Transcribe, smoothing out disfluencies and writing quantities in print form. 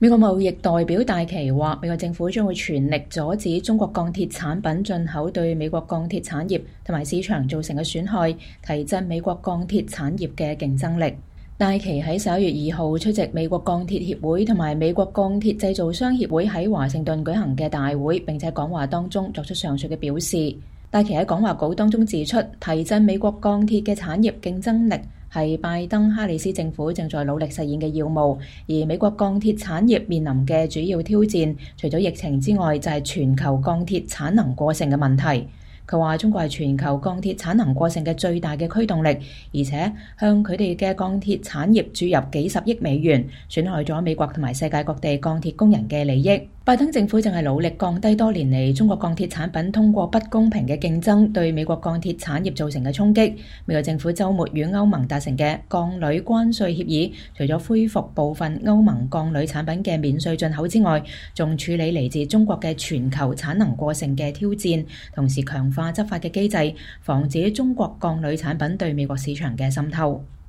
美國貿易代表戴琪話，美國政府將會全力阻止中國鋼鐵產品進口對美國鋼鐵產業同埋市場造成嘅損害，提振美國鋼鐵產業嘅競爭力。戴琪喺11月2號出席美國鋼鐵協會同埋美國鋼鐵製造商協會喺華盛頓舉行嘅大會，並且講話當中作出上述嘅表示。戴琪喺講話稿當中指出，提振美國鋼鐵嘅產業競爭力係拜登哈里斯政府正在努力實現嘅要務，而美國鋼鐵產業面臨嘅主要挑戰，除咗疫情之外，就係全球鋼鐵產能過剩嘅問題。佢話中國係全球鋼鐵產能過剩嘅最大嘅驅動力，而且向佢哋嘅鋼鐵產業注入幾十億美元，損害咗美國同埋世界各地鋼鐵工人嘅利益。拜登政府正係努力降低多年嚟中國鋼鐵產品通過不公平嘅競爭對美國鋼鐵產業造成嘅衝擊。美國政府週末與歐盟達成嘅鋼鋁關稅協議，除咗恢復部分歐盟鋼鋁產品嘅免稅進口之外，仲處理嚟自中國嘅全球產能過剩嘅挑戰，同時強化執法嘅機制，防止中國鋼鋁產品對美國市場嘅滲透。